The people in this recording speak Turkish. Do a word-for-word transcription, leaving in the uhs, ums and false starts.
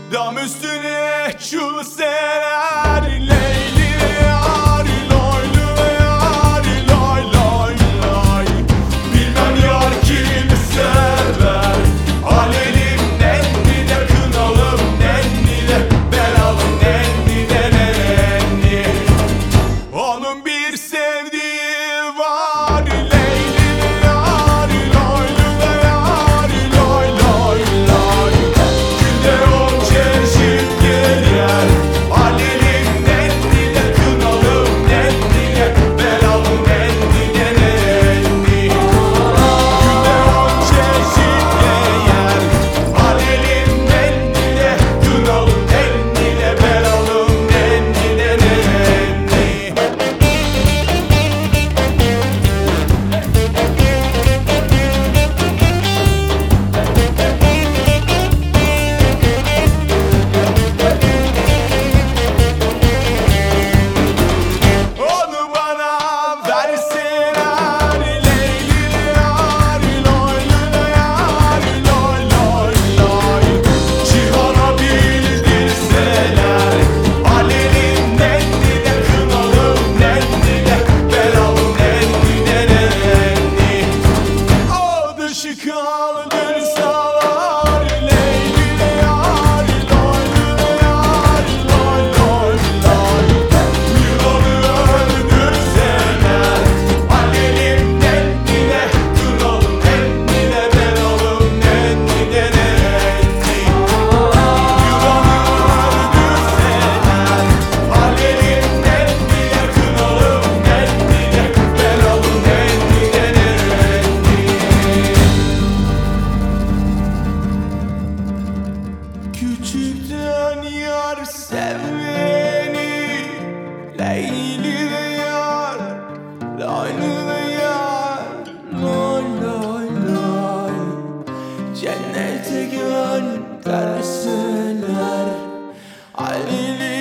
Dam üstüne çul serer Leyli yar loylu yar loy loy loy. Bilmem yar kimi sever. Alelim nenni de kınalım nenni de belalım nenni de nenni. Onun bir sevdiği var Leyli yar loylu yar loy loy loy. Günde on çeşit gelir. Alelim nenni de kınalım nenni de belalım nenni de nenni. Günde on çeşit gelir. Alelim nenni de kınalım nenni de belalım nenni de nenni. Onu bana verseler Leyli yar loylu yar loy loy loy. Cihana bildirseler Alelim nenni de kınalım nenni de belalım nenni de nenni. O dışı kaldırsalar Leyli yar loylu yar loy loy loy. Yılanı öldürseler Alelim nenni de kınalım nenni de belalım nenni de nenni. Yılanı öldürseler Alelim nenni de kınalım nenni de belalım nenni de nenni. Küçükten yar seveni Leyli de yar loylu de yar loy loy loy. Cennete gönderseler Alili